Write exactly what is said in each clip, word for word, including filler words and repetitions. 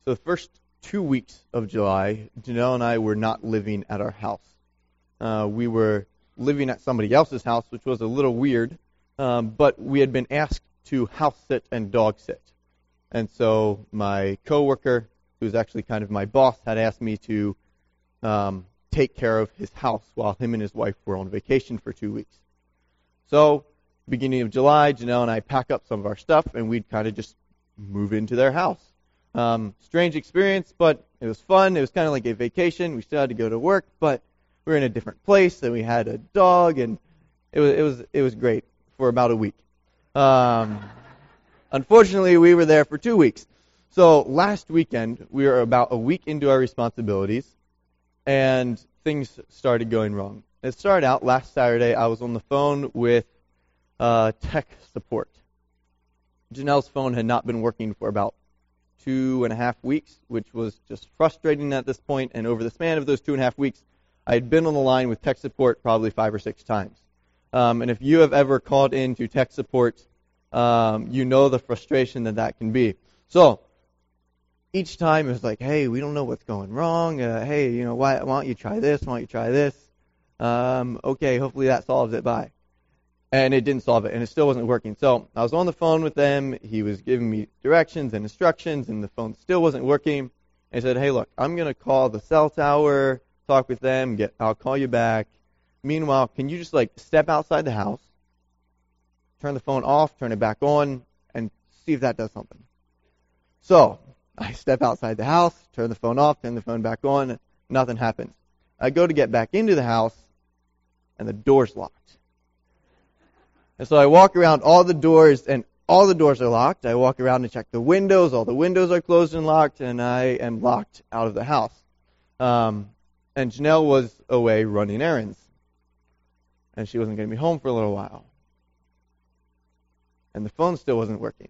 So the first two weeks of July, Janelle and I were not living at our house. Uh, we were living at somebody else's house, which was a little weird, um, but we had been asked to house sit and dog sit. And so my coworker, who's actually kind of my boss, had asked me to um, take care of his house while him and his wife were on vacation for two weeks. So, beginning of July, Janelle and I pack up some of our stuff, and we'd kind of just move into their house. Um, strange experience, but it was fun. It was kind of like a vacation. We still had to go to work, but we were in a different place, and we had a dog, and it was it was it was great for about a week. Um, unfortunately, we were there for two weeks. So last weekend, we were about a week into our responsibilities, and things started going wrong. It started out last Saturday. I was on the phone with uh, tech support. Janelle's phone had not been working for about two and a half weeks, which was just frustrating at this point. And over the span of those two and a half weeks, I had been on the line with tech support probably five or six times. Um, and if you have ever called into tech support, um, you know the frustration that that can be. So each time it was like, hey, we don't know what's going wrong. Uh, hey, you know, why, why don't you try this? Why don't you try this? Um, okay, hopefully that solves it. Bye. And it didn't solve it, and it still wasn't working. So I was on the phone with them. He was giving me directions and instructions, and the phone still wasn't working. And he said, hey, look, I'm going to call the cell tower, talk with them, get, I'll call you back. Meanwhile, can you just, like, step outside the house, turn the phone off, turn it back on, and see if that does something? So I step outside the house, turn the phone off, turn the phone back on, nothing happens. I go to get back into the house, and the door's locked. And so I walk around all the doors, and all the doors are locked. I walk around and check the windows. All the windows are closed and locked, and I am locked out of the house. Um, and Janelle was away running errands, and she wasn't going to be home for a little while. And the phone still wasn't working.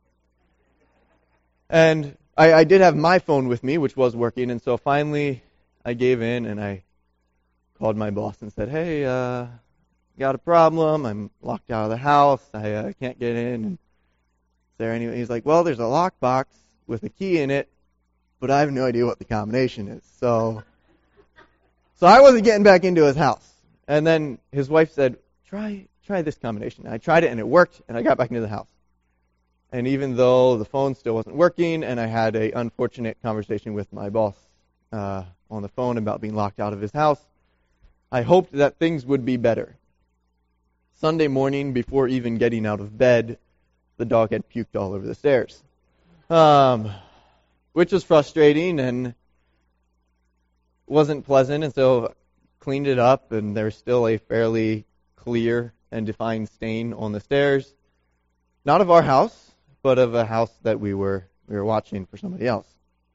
And I, I did have my phone with me, which was working, and so finally I gave in, and I called my boss and said, hey, uh... got a problem. I'm locked out of the house. I uh, can't get in. And is there any? He's like, well, there's a lockbox with a key in it, but I have no idea what the combination is. So, so I wasn't getting back into his house. And then his wife said, try, try this combination. And I tried it, and it worked, and I got back into the house. And even though the phone still wasn't working, and I had a unfortunate conversation with my boss uh, on the phone about being locked out of his house, I hoped that things would be better. Sunday morning, before even getting out of bed, the dog had puked all over the stairs, um, which was frustrating and wasn't pleasant, and so cleaned it up, and there's still a fairly clear and defined stain on the stairs, not of our house, but of a house that we were we were watching for somebody else.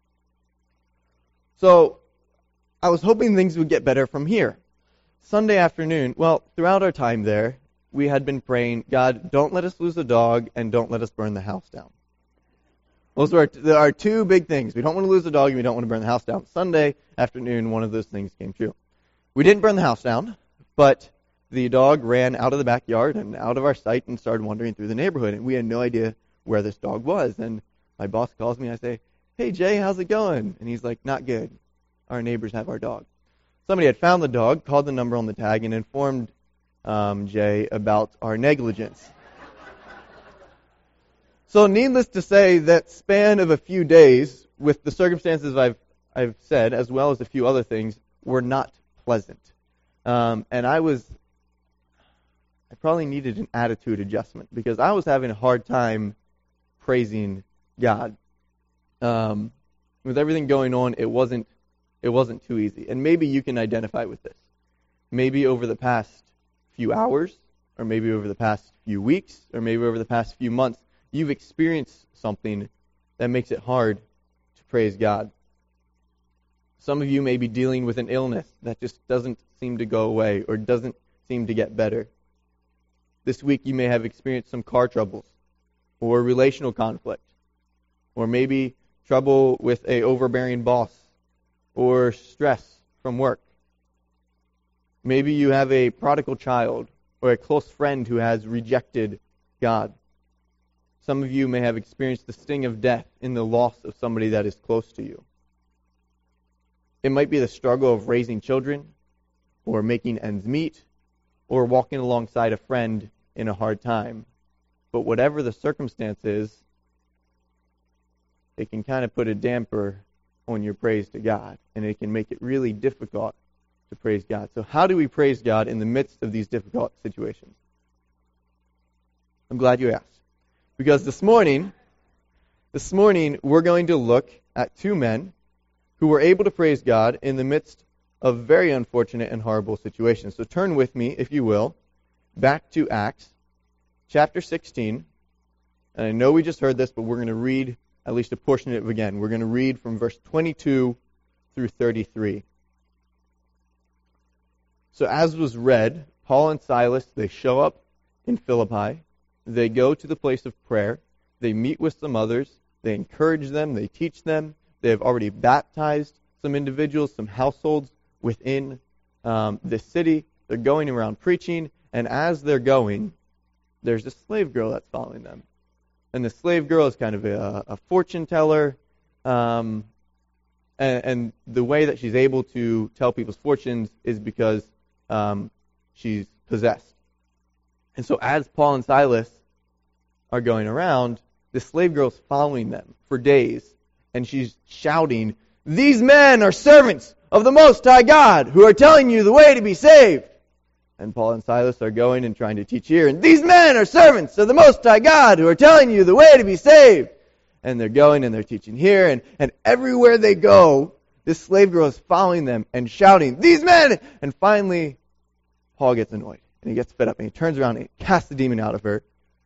So I was hoping things would get better from here. Sunday afternoon, well, throughout our time there, we had been praying, God, don't let us lose a dog, and don't let us burn the house down. Those are there are two big things. We don't want to lose a dog, and we don't want to burn the house down. Sunday afternoon, one of those things came true. We didn't burn the house down, but the dog ran out of the backyard and out of our sight and started wandering through the neighborhood, and we had no idea where this dog was. And my boss calls me, and I say, hey, Jay, how's it going? And he's like, not good. Our neighbors have our dog. Somebody had found the dog, called the number on the tag, and informed Um, Jay, about our negligence. So needless to say, that span of a few days, with the circumstances I've I've said, as well as a few other things, were not pleasant. Um, and I was, I probably needed an attitude adjustment, because I was having a hard time praising God. Um, with everything going on, it wasn't, it wasn't too easy. And maybe you can identify with this. Maybe over the past few hours, or maybe over the past few weeks, or maybe over the past few months, you've experienced something that makes it hard to praise God. Some of you may be dealing with an illness that just doesn't seem to go away, or doesn't seem to get better. This week you may have experienced some car troubles, or relational conflict, or maybe trouble with a overbearing boss, or stress from work. Maybe you have a prodigal child or a close friend who has rejected God. Some of you may have experienced the sting of death in the loss of somebody that is close to you. It might be the struggle of raising children, or making ends meet, or walking alongside a friend in a hard time. But whatever the circumstance is, it can kind of put a damper on your praise to God, and it can make it really difficult to praise God. So how do we praise God in the midst of these difficult situations? I'm glad you asked. Because this morning, this morning we're going to look at two men who were able to praise God in the midst of very unfortunate and horrible situations. So turn with me, if you will, back to Acts chapter sixteen. And I know we just heard this, but we're going to read at least a portion of it again. We're going to read from verse twenty-two through thirty-three. So as was read, Paul and Silas, they show up in Philippi. They go to the place of prayer. They meet with some others. They encourage them. They teach them. They have already baptized some individuals, some households within um, this city. They're going around preaching. And as they're going, there's a slave girl that's following them. And the slave girl is kind of a, a fortune teller. Um, and, and the way that she's able to tell people's fortunes is because um, she's possessed. And so as Paul and Silas are going around, the slave girl's following them for days. And she's shouting, "These men are servants of the Most High God who are telling you the way to be saved." And Paul and Silas are going and trying to teach here. And these men are servants of the Most High God who are telling you the way to be saved. And they're going and they're teaching here. And, and everywhere they go, this slave girl is following them and shouting, "These men!" And finally, Paul gets annoyed. And he gets fed up. And he turns around and he casts the demon out of her.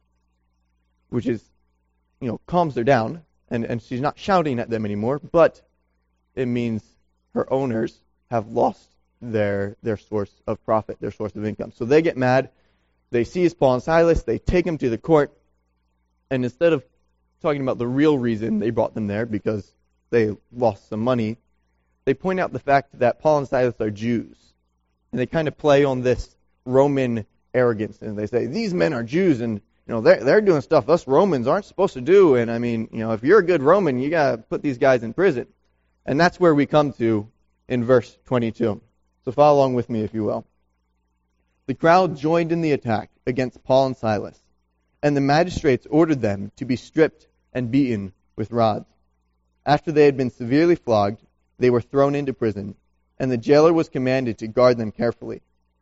Which is, you know, calms her down. And, and she's not shouting at them anymore. But it means her owners have lost their their source of profit, their source of income. So they get mad. They seize Paul and Silas. They take them to the court. And instead of talking about the real reason they brought them there, because they lost some money, they point out the fact that Paul and Silas are Jews. And they kind of play on this Roman arrogance. And they say, these men are Jews, and you know they're, they're doing stuff us Romans aren't supposed to do. And I mean, you know, if you're a good Roman, you got to put these guys in prison. And that's where we come to in verse twenty-two. So follow along with me, if you will. The crowd joined in the attack against Paul and Silas, and the magistrates ordered them to be stripped and beaten with rods. After they had been severely flogged, they were thrown into prison, and the jailer was commanded to guard them carefully.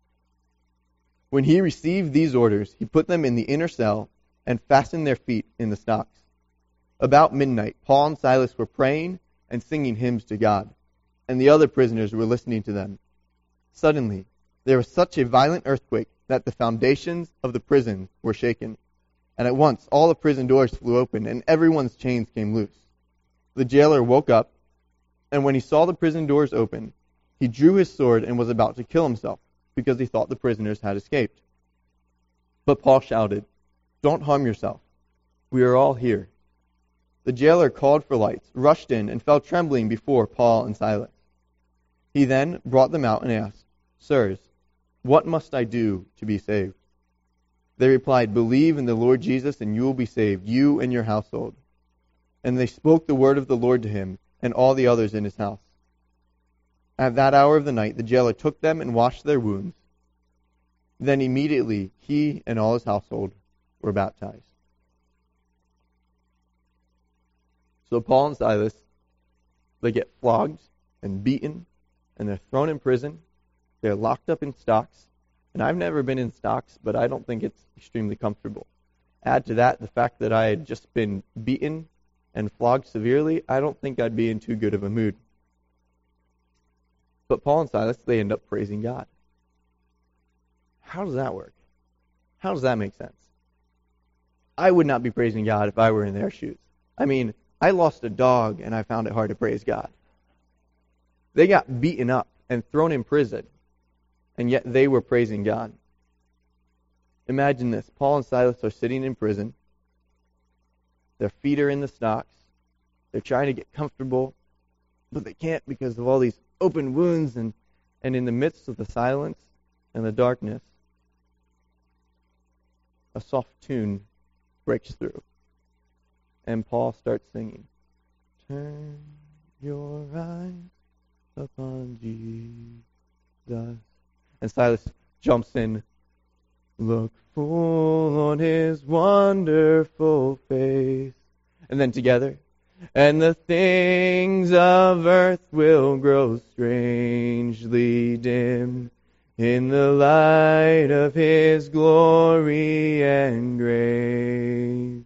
When he received these orders, he put them in the inner cell and fastened their feet in the stocks. About midnight, Paul and Silas were praying and singing hymns to God, and the other prisoners were listening to them. Suddenly, there was such a violent earthquake that the foundations of the prison were shaken. And at once, all the prison doors flew open, and everyone's chains came loose. The jailer woke up, and when he saw the prison doors open, he drew his sword and was about to kill himself, because he thought the prisoners had escaped. But Paul shouted, "Don't harm yourself. We are all here." The jailer called for lights, rushed in, and fell trembling before Paul and Silas. He then brought them out and asked, "Sirs, what must I do to be saved?" They replied, "Believe in the Lord Jesus, and you will be saved, you and your household." And they spoke the word of the Lord to him and all the others in his house. At that hour of the night, the jailer took them and washed their wounds. Then immediately he and all his household were baptized. So Paul and Silas, they get flogged and beaten, and they're thrown in prison. They're locked up in stocks. And I've never been in stocks, but I don't think it's extremely comfortable. Add to that the fact that I had just been beaten and flogged severely, I don't think I'd be in too good of a mood. But Paul and Silas, they end up praising God. How does that work? How does that make sense? I would not be praising God if I were in their shoes. I mean, I lost a dog and I found it hard to praise God. They got beaten up and thrown in prison, and yet they were praising God. Imagine this. Paul and Silas are sitting in prison. Their feet are in the stocks. They're trying to get comfortable, but they can't because of all these open wounds, and, and in the midst of the silence and the darkness, a soft tune breaks through. And Paul starts singing, turn your eyes upon Jesus. And Silas jumps in, look full on his wonderful face. And then together, and the things of earth will grow strangely dim in the light of his glory and grace.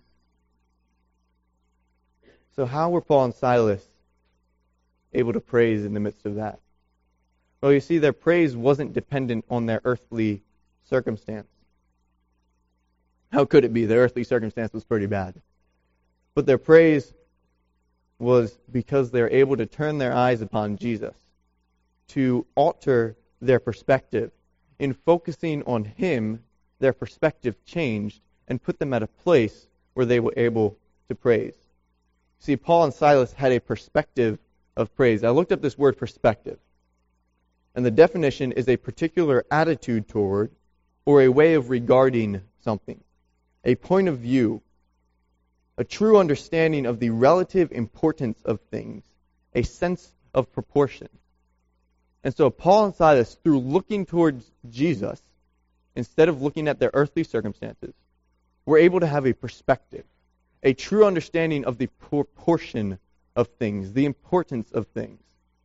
So how were Paul and Silas able to praise in the midst of that? Well, you see, their praise wasn't dependent on their earthly circumstance. How could it be? Their earthly circumstance was pretty bad. But their praise was because they're able to turn their eyes upon Jesus, to alter their perspective. In focusing on Him, their perspective changed and put them at a place where they were able to praise. See, Paul and Silas had a perspective of praise. I looked up this word perspective, and the definition is a particular attitude toward or a way of regarding something, a point of view, a true understanding of the relative importance of things, a sense of proportion. And so Paul and Silas, through looking towards Jesus, instead of looking at their earthly circumstances, were able to have a perspective, a true understanding of the proportion of things, the importance of things.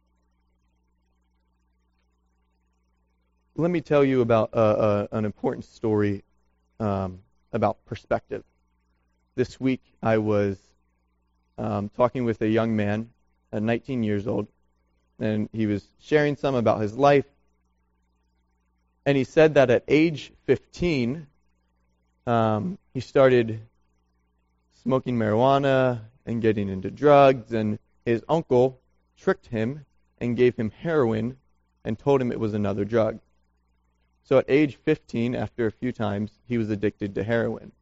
Let me tell you about uh, uh, an important story um, about perspective. This week I was um, talking with a young man, uh, nineteen years old, and he was sharing some about his life. And he said that at age fifteen, um, he started smoking marijuana and getting into drugs, and his uncle tricked him and gave him heroin and told him it was another drug. So at age fifteen, after a few times, he was addicted to heroin.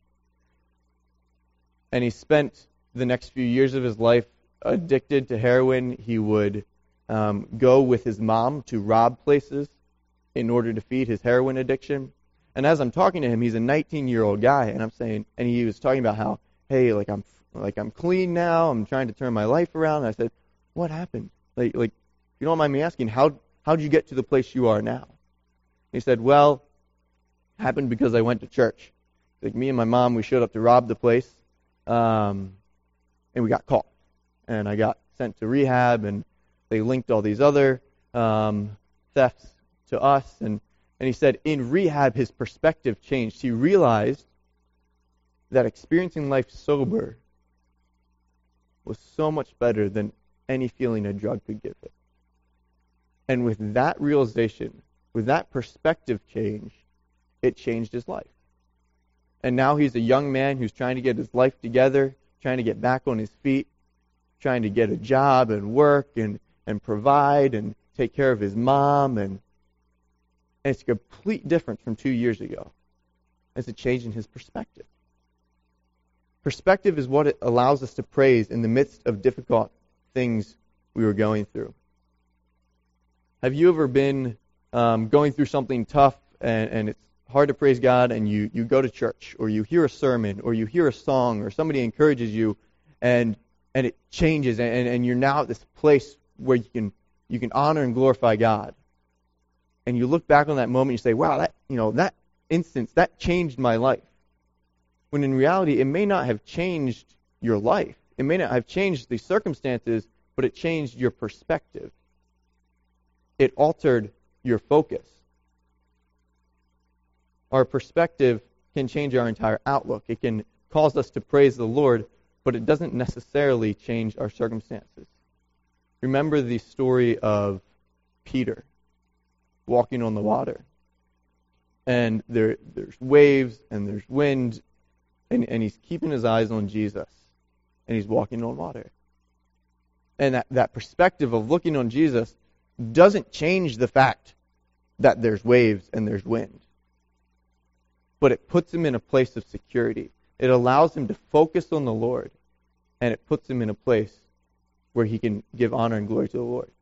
And he spent the next few years of his life addicted to heroin. He would um, go with his mom to rob places in order to feed his heroin addiction. And as I'm talking to him, he's a nineteen-year-old guy, and I'm saying, and he was talking about how, hey, like I'm like I'm clean now. I'm trying to turn my life around. And I said, what happened? Like, like, you don't mind me asking, how how did you get to the place you are now? He said, well, it happened because I went to church. Like me and my mom, we showed up to rob the place, um, and we got caught. And I got sent to rehab, and they linked all these other um, thefts to us. And, and he said in rehab, his perspective changed. He realized that experiencing life sober was so much better than any feeling a drug could give it. And with that realization, with that perspective change, it changed his life. And now he's a young man who's trying to get his life together, trying to get back on his feet, trying to get a job and work and, and provide and take care of his mom. And, and it's a complete difference from two years ago. It's a change in his perspective. Perspective is what it allows us to praise in the midst of difficult things we were going through. Have you ever been um, going through something tough and, and it's hard to praise God, and you, you go to church, or you hear a sermon, or you hear a song, or somebody encourages you, and and it changes, and, and you're now at this place where you can you can honor and glorify God. And you look back on that moment, and you say, wow, that you know that instance, that changed my life. When in reality, it may not have changed your life. It may not have changed the circumstances, but it changed your perspective. It altered your focus. Our perspective can change our entire outlook. It can cause us to praise the Lord, but it doesn't necessarily change our circumstances. Remember the story of Peter walking on the water. And there, there's waves and there's wind, and, and he's keeping his eyes on Jesus, and he's walking on water. And that, that perspective of looking on Jesus doesn't change the fact that there's waves and there's wind. But it puts him in a place of security. It allows him to focus on the Lord, and it puts him in a place where he can give honor and glory to the Lord.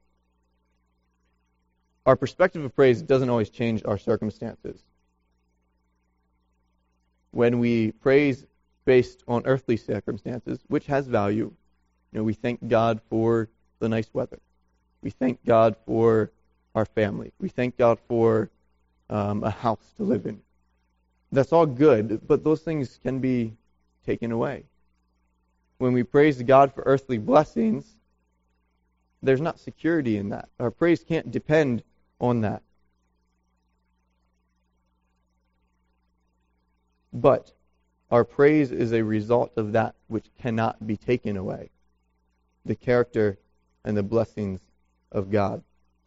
Our perspective of praise doesn't always change our circumstances. When we praise based on earthly circumstances, which has value. You know, we thank God for the nice weather. We thank God for our family. We thank God for um, a house to live in. That's all good, but those things can be taken away. When we praise God for earthly blessings, there's not security in that. Our praise can't depend on that. But our praise is a result of that which cannot be taken away, the character and the blessings of God.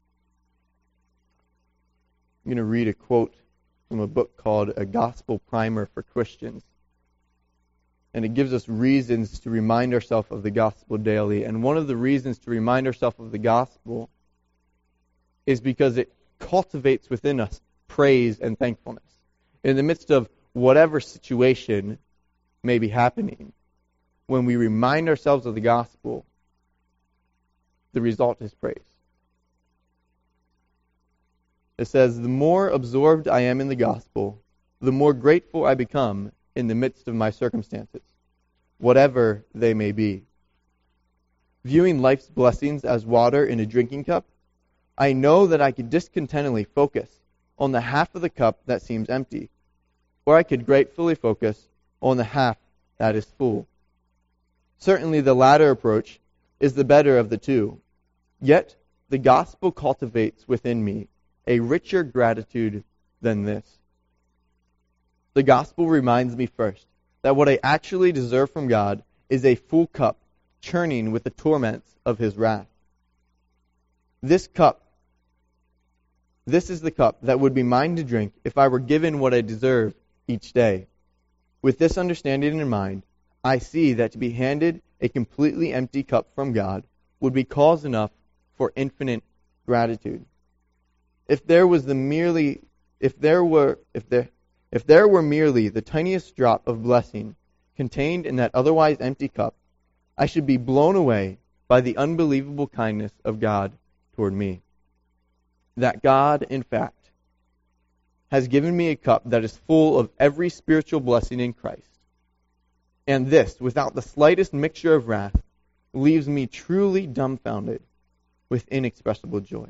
I'm going to read a quote from a book called A Gospel Primer for Christians. And it gives us reasons to remind ourselves of the gospel daily. And one of the reasons to remind ourselves of the gospel is because it cultivates within us praise and thankfulness. In the midst of whatever situation may be happening, when we remind ourselves of the gospel, the result is praise. It says, the more absorbed I am in the gospel, the more grateful I become in the midst of my circumstances, whatever they may be. Viewing life's blessings as water in a drinking cup, I know that I could discontentedly focus on the half of the cup that seems empty, or I could gratefully focus on the half that is full. Certainly the latter approach is the better of the two. Yet the gospel cultivates within me a richer gratitude than this. The gospel reminds me first that what I actually deserve from God is a full cup churning with the torments of His wrath. This cup, this is the cup that would be mine to drink if I were given what I deserve each day. With this understanding in mind, I see that to be handed a completely empty cup from God would be cause enough for infinite gratitude. If there was the merely, if there were, if there, if there were merely the tiniest drop of blessing contained in that otherwise empty cup, I should be blown away by the unbelievable kindness of God toward me. That God, in fact, has given me a cup that is full of every spiritual blessing in Christ. And this, without the slightest mixture of wrath, leaves me truly dumbfounded with inexpressible joy.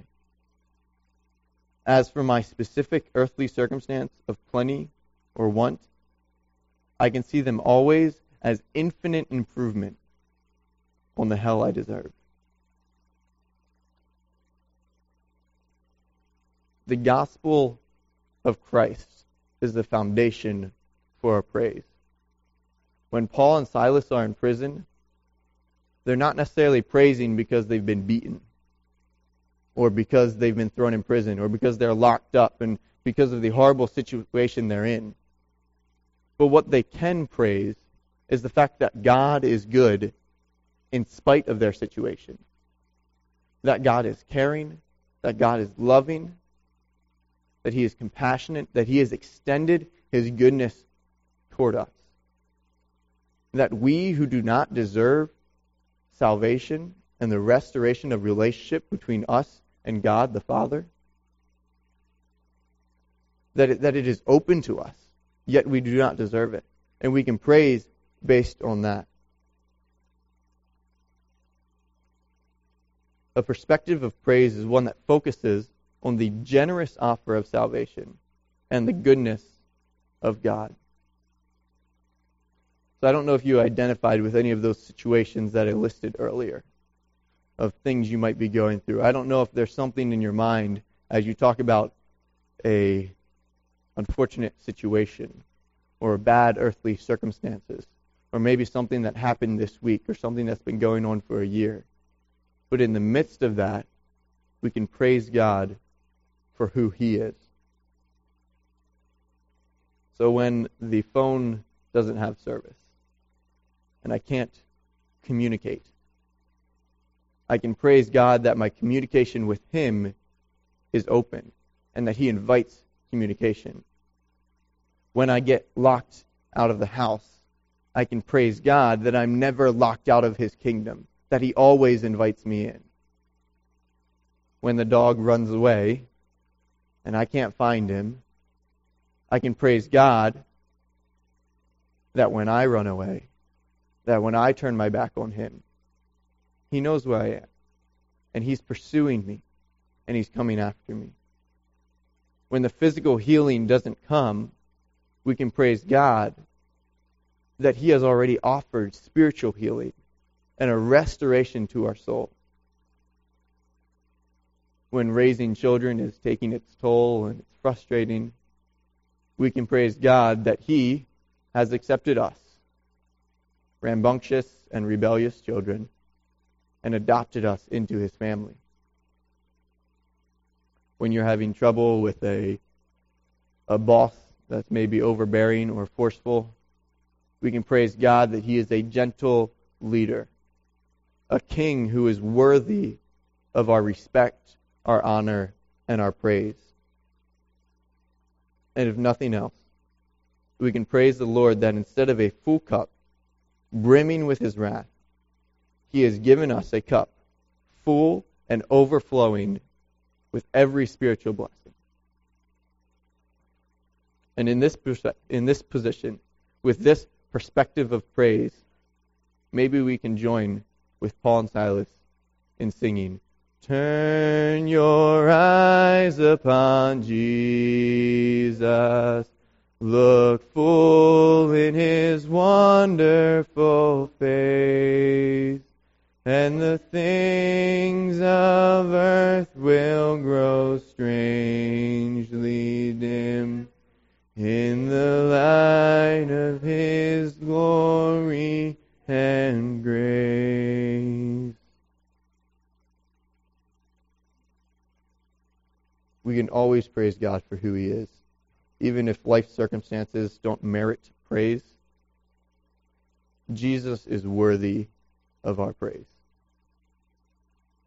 As for my specific earthly circumstance of plenty or want, I can see them always as infinite improvement on the hell I deserve. The gospel of Christ is the foundation for our praise. When Paul and Silas are in prison, they're not necessarily praising because they've been beaten, or because they've been thrown in prison, or because they're locked up, and because of the horrible situation they're in. But what they can praise is the fact that God is good in spite of their situation. That God is caring, that God is loving, that He is compassionate, that He has extended His goodness toward us. That we who do not deserve salvation and the restoration of relationship between us and God the Father, that it, that it is open to us, yet we do not deserve it. And we can praise based on that. A perspective of praise is one that focuses on the generous offer of salvation and the goodness of God. So I don't know if you identified with any of those situations that I listed earlier, of things you might be going through. I don't know if there's something in your mind as you talk about a unfortunate situation or bad earthly circumstances, or maybe something that happened this week or something that's been going on for a year. But in the midst of that, we can praise God for who He is. So when the phone doesn't have service and I can't communicate, I can praise God that my communication with Him is open and that He invites communication. When I get locked out of the house, I can praise God that I'm never locked out of His kingdom, that He always invites me in. When the dog runs away and I can't find him, I can praise God that when I run away, that when I turn my back on him, he knows where I am. And he's pursuing me. And he's coming after me. When the physical healing doesn't come, we can praise God that he has already offered spiritual healing and a restoration to our soul. When raising children is taking its toll and it's frustrating, we can praise God that he has accepted us, rambunctious and rebellious children, and adopted us into his family. When you're having trouble with a a boss that's maybe overbearing or forceful, we can praise God that he is a gentle leader, a king who is worthy of our respect, our honor, and our praise. And if nothing else, we can praise the Lord that instead of a full cup brimming with his wrath, he has given us a cup full and overflowing with every spiritual blessing. And in this in this position, with this perspective of praise, maybe we can join with Paul and Silas in singing, "Turn your eyes upon Jesus, look full in his wonderful face, and the things of earth will grow strangely dim in the light of his glory and grace." We can always praise God for who he is, even if life circumstances don't merit praise. Jesus is worthy of our praise.